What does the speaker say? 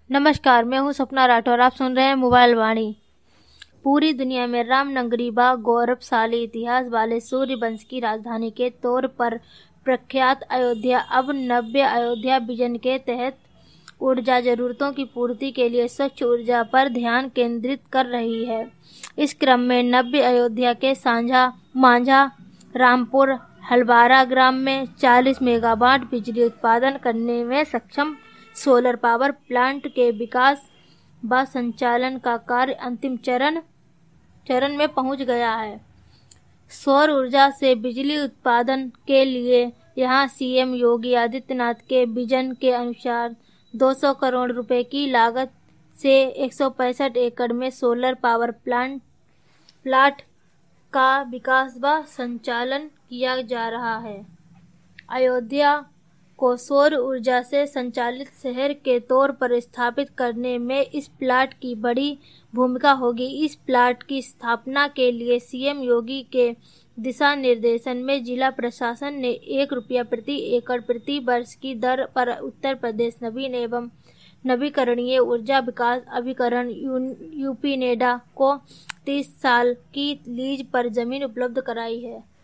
नमस्कार, मैं हूं सपना राठौर। आप सुन रहे हैं मोबाइल वाणी। पूरी दुनिया में रामनगरी व गौरवशाली इतिहास वाले सूर्य वंश की राजधानी के तौर पर प्रख्यात अयोध्या अब नव्य अयोध्या विजन के तहत ऊर्जा जरूरतों की पूर्ति के लिए स्वच्छ ऊर्जा पर ध्यान केंद्रित कर रही है। इस क्रम में नव्य अयोध्या के मांझा रामपुर हलवारा ग्राम में 40 मेगावाट बिजली उत्पादन करने में सक्षम सोलर पावर प्लांट के विकास व संचालन का कार्य अंतिम चरण में पहुंच गया है। सौर ऊर्जा से बिजली उत्पादन के लिए यहां सीएम योगी आदित्यनाथ के विजन के अनुसार 200 करोड़ रुपए की लागत से 165 एकड़ में सोलर पावर प्लांट का विकास व संचालन किया जा रहा है। अयोध्या को सौर ऊर्जा से संचालित शहर के तौर पर स्थापित करने में इस प्लांट की बड़ी भूमिका होगी। इस प्लांट की स्थापना के लिए सीएम योगी के दिशा निर्देशन में जिला प्रशासन ने ₹1 प्रति एकड़ प्रति वर्ष की दर पर उत्तर प्रदेश नवीन एवं नवीकरणीय ऊर्जा विकास अभिकरण यूपी नेडा को 30 साल की लीज पर जमीन उपलब्ध कराई है।